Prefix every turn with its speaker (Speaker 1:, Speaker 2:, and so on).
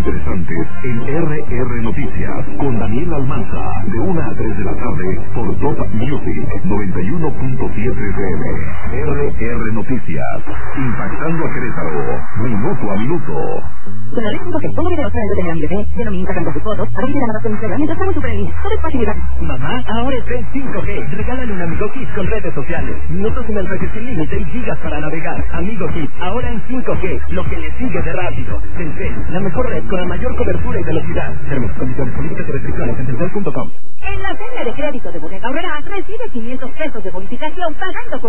Speaker 1: interesantes en RR Noticias con Daniel Almanza de 1 a 3 de la tarde por Top Music 91.7 FM. RR Noticias, impactando a Querétaro, minuto a minuto.
Speaker 2: Con la red 5G, pongo videos para entretener a mi bebé, lleno mi Instagram con sus fotos, a ver llamadas con Instagram mientras estamos súper feliz. Todo es facilidad.
Speaker 3: Mamá, ahora está en 5G. Regálale un Amigo Kids con redes sociales, minutos y mensajes sin límite y gigas para navegar. Amigo Kids, ahora en 5G, lo que le sigue de rápido. Telcel, la mejor red con la mayor cobertura y velocidad. Términos, condiciones, políticas y restricciones en telcel.com.
Speaker 2: En la feria de crédito de Bodega Aurrerá, recibe 500 pesos de bonificación pagando con